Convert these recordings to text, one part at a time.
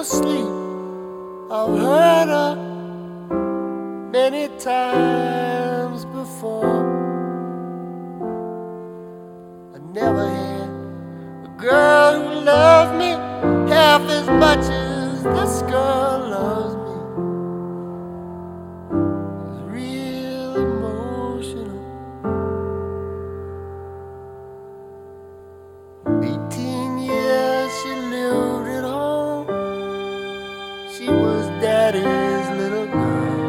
sleep. I've heard her many times before. I never had a girl who loved me half as much as this girl loves me. It's real emotional. 18 years she lived at home. She was Daddy's little girl.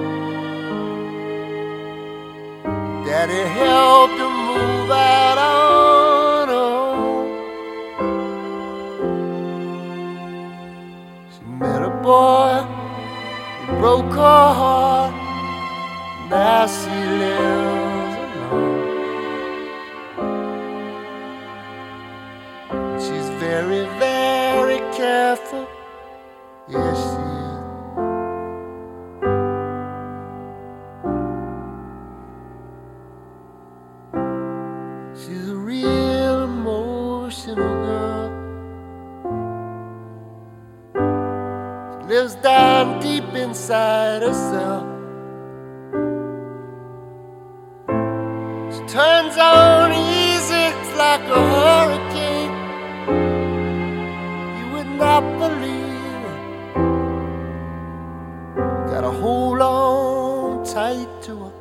Daddy helped her move out on her own. She met a boy, he broke her heart. Now she lives alone. She's very, very careful. Yes, she is. She's a real emotional girl. She lives down deep inside herself. She turns on easy, it's like a hurricane. You would not believe it. Gotta hold on tight to her.